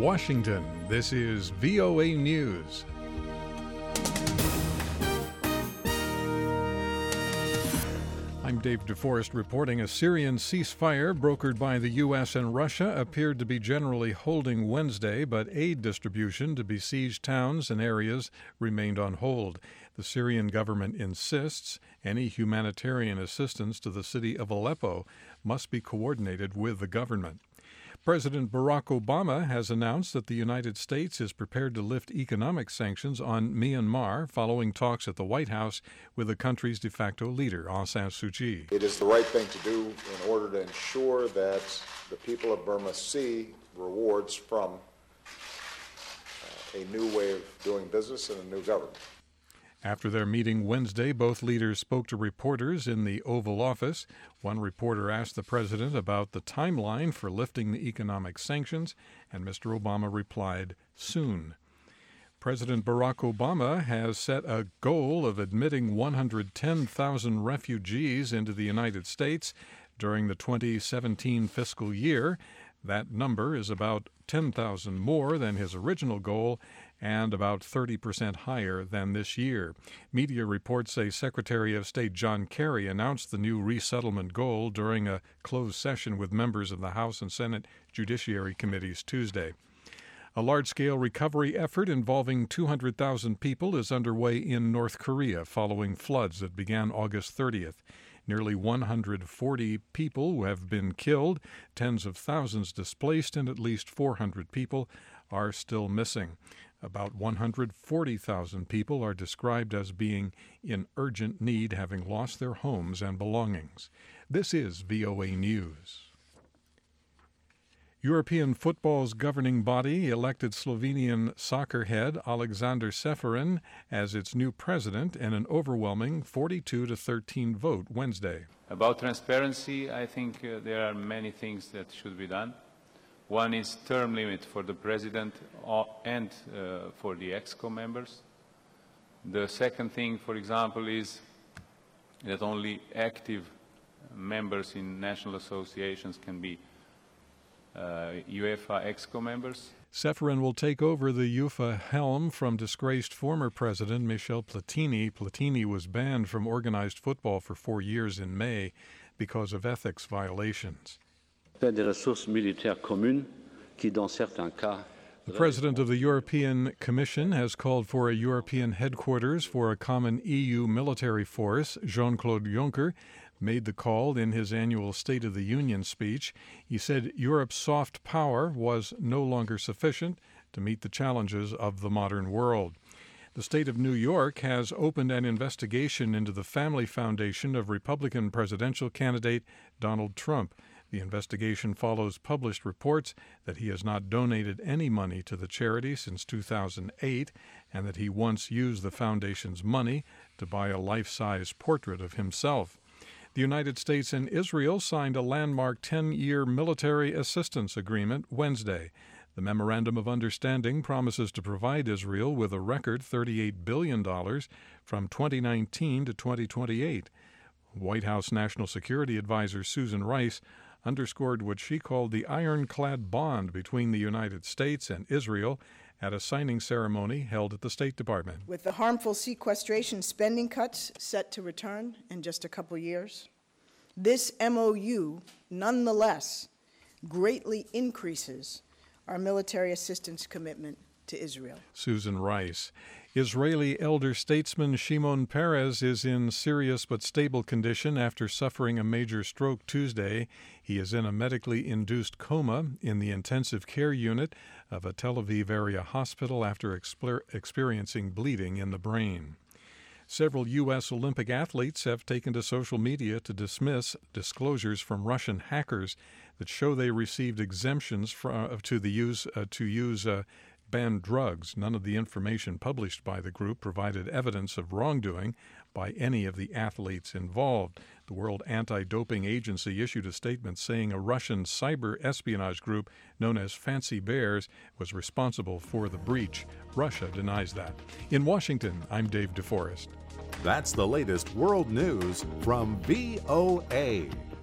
Washington, this is VOA News. I'm Dave DeForest reporting a Syrian ceasefire brokered by the U.S. and Russia appeared to be generally holding Wednesday, but aid distribution to besieged towns and areas remained on hold. The Syrian government insists any humanitarian assistance to the city of Aleppo must be coordinated with the government. President Barack Obama has announced that the United States is prepared to lift economic sanctions on Myanmar following talks at the White House with the country's de facto leader, Aung San Suu Kyi. It is the right thing to do in order to ensure that the people of Burma see rewards from a new way of doing business and a new government. After their meeting Wednesday, both leaders spoke to reporters in the Oval Office. One reporter asked the president about the timeline for lifting the economic sanctions, and Mr. Obama replied, soon. President Barack Obama has set a goal of admitting 110,000 refugees into the United States during the 2017 fiscal year. That number is about 10,000 more than his original goal and about 30% higher than this year. Media reports say Secretary of State John Kerry announced the new resettlement goal during a closed session with members of the House and Senate Judiciary Committees Tuesday. A large-scale recovery effort involving 200,000 people is underway in North Korea following floods that began August 30th. Nearly 140 people have been killed, tens of thousands displaced, and at least 400 people are still missing. About 140,000 people are described as being in urgent need, having lost their homes and belongings. This is VOA News. European football's governing body elected Slovenian soccer head Alexander Čeferin as its new president in an overwhelming 42-13 vote Wednesday. About transparency, I think there are many things that should be done. One is term limit for the president and for the EXCO members. The second thing, for example, is that only active members in national associations can be UEFA EXCO members. Čeferin will take over the UEFA helm from disgraced former president Michel Platini. Platini was banned from organized football for 4 years in May because of ethics violations. The president of the European Commission has called for a European headquarters for a common EU military force. Jean-Claude Juncker made the call in his annual State of the Union speech. He said Europe's soft power was no longer sufficient to meet the challenges of the modern world. The state of New York has opened an investigation into the family foundation of Republican presidential candidate Donald Trump. The investigation follows published reports that he has not donated any money to the charity since 2008 and that he once used the foundation's money to buy a life-size portrait of himself. The United States and Israel signed a landmark 10-year military assistance agreement Wednesday. The Memorandum of Understanding promises to provide Israel with a record $38 billion from 2019 to 2028. White House National Security Advisor Susan Rice underscored what she called the ironclad bond between the United States and Israel at a signing ceremony held at the State Department. With the harmful sequestration spending cuts set to return in just a couple years, this MOU nonetheless greatly increases our military assistance commitment to Israel. Susan Rice. Israeli elder statesman Shimon Peres is in serious but stable condition after suffering a major stroke Tuesday. He is in a medically induced coma in the intensive care unit of a Tel Aviv area hospital after experiencing bleeding in the brain. Several U.S. Olympic athletes have taken to social media to dismiss disclosures from Russian hackers that show they received exemptions to use banned drugs. None of the information published by the group provided evidence of wrongdoing by any of the athletes involved. The World Anti-Doping Agency issued a statement saying a Russian cyber espionage group known as Fancy Bears was responsible for the breach. Russia denies that. In Washington, I'm Dave DeForest. That's the latest world news from VOA.